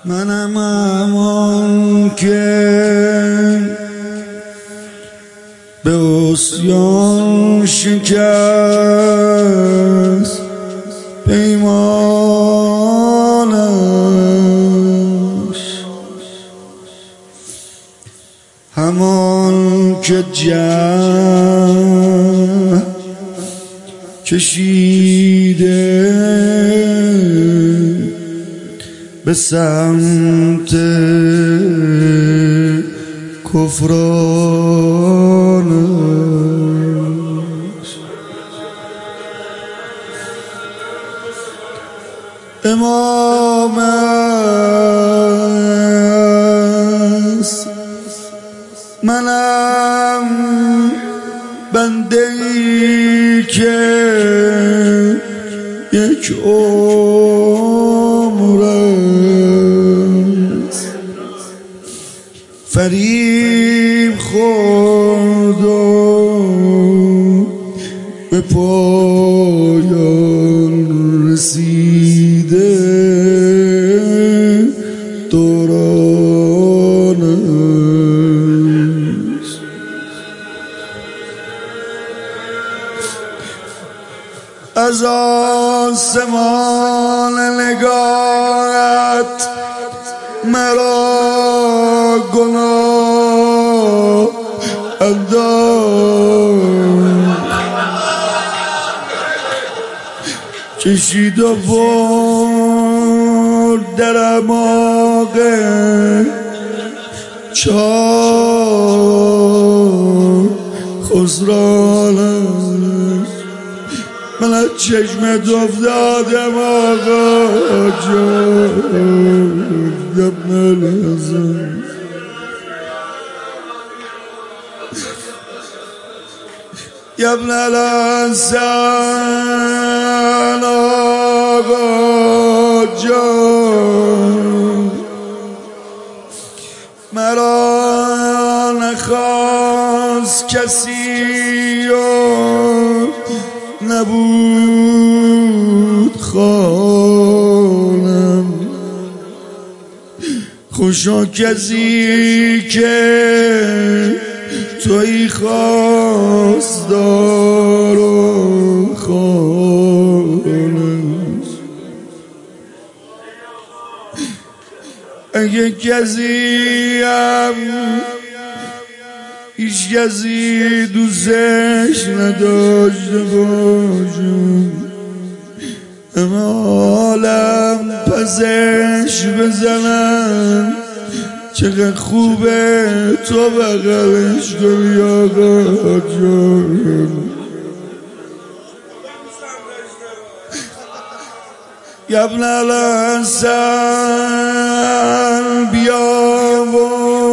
منم همان که به عصیان شکست پیمانش، همان که جهل کشیده به سمت کفرانش. امام است، منم بنده ای که یک عمر است فریب خورد و به پایان رسیده دورانش. از آسمان نگاهت مرا گناه انداخت، کشید و برد در اعماق چاه خسرانش. من از چشمت افتادم آقا جان، ابن الحسن، ابن الحسن آقا جان. مرا نخواست کسی و نبود خانم، خوشا کسی که توی خواستار و خانش. اگه کسی هم هیچ کسی دوستش نداشته باشم، اما عالم پسش بزنم، چقدر خوبه تو بغلش کنی آقا جان. ابن الحسن بیا و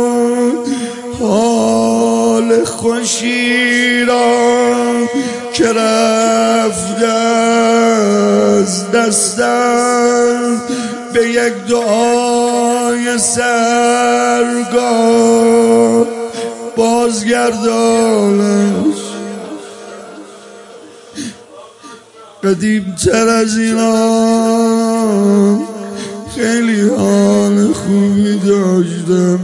حال خوشی را که رفته از دستم به یک دعای سرگاه بازگردانش. قدیم تر از اینا خیلی حال خوبی داشتم.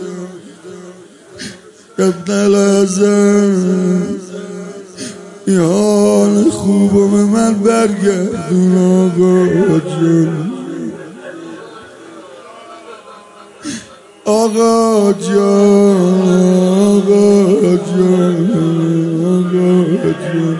ابن الحسن این حال خوبم من برگردون آقا جان، آقا جان، آقا جان، آقا جان.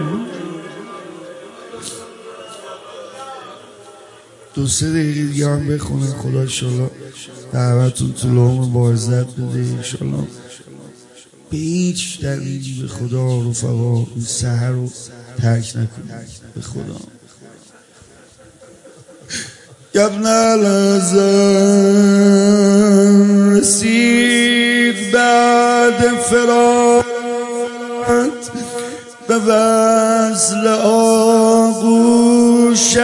دو سه دقیقه دیگه هم بخونم. خدا انشالله دعوتون طول عمر با عزت بده. انشالله به هیچ دلیلی به خدا رفقا این سحر رو ترک نکنید. به خدا ابن الحسن رسید بعد فرات به وصل آغوشت،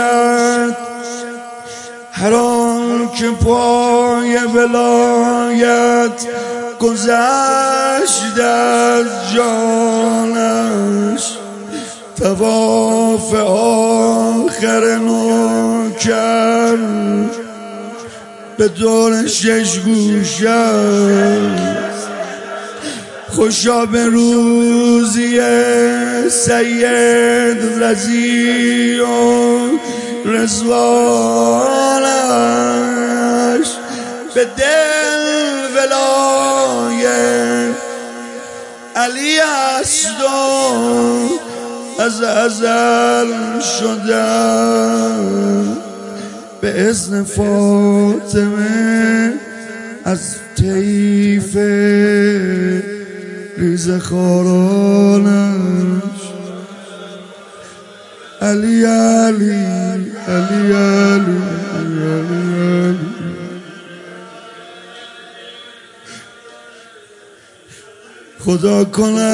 هر آن که پای ولایت گذشت از جانش، طواف آخر نو کرد به دور 6 گوشه خوشا به روزی سید رضی و رضوانش به دل ولای علی است و از ازل شدم به اذن فاطمه از طیف ریزه خارانش علی علی علی علی علی خدا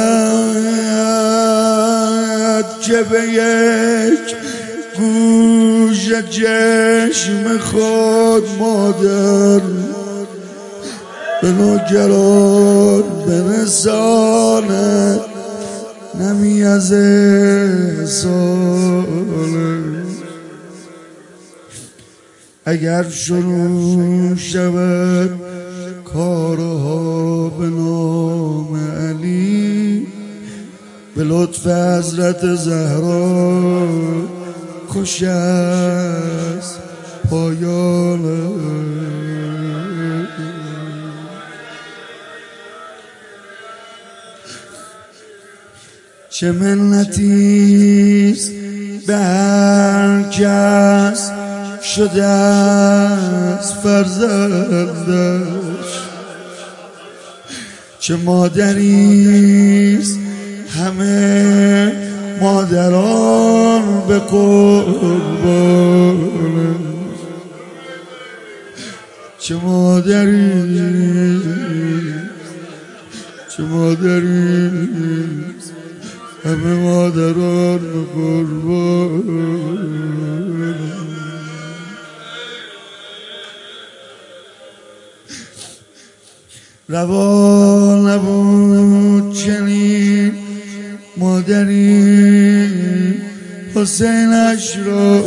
کند که به یک گوش چشم خود مادر به نوکران برساند نمی از احسانه اگر شروع شود کارها به نام علی به لطف حضرت زهرا خوش است پایانه چه منتیست به هر کس شده است فرزندش چه مادریست همه مادران به قربان چه مادریست همه مادران به قربان روا نبود چنین مادری حسینش را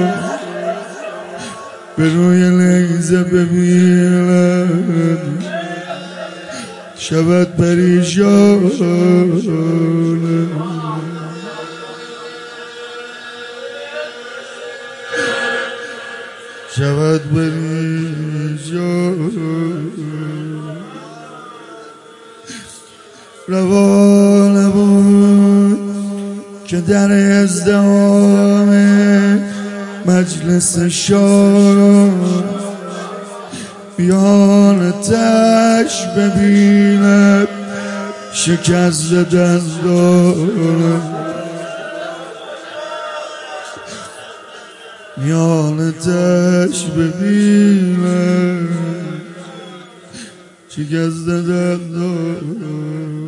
به روی نیزه ببیند شود پریشان شود پریشان روا نبود که در ازدحام مجلس شاه میانتش ببیند شکست دندان میانتش ببیند شکست دندان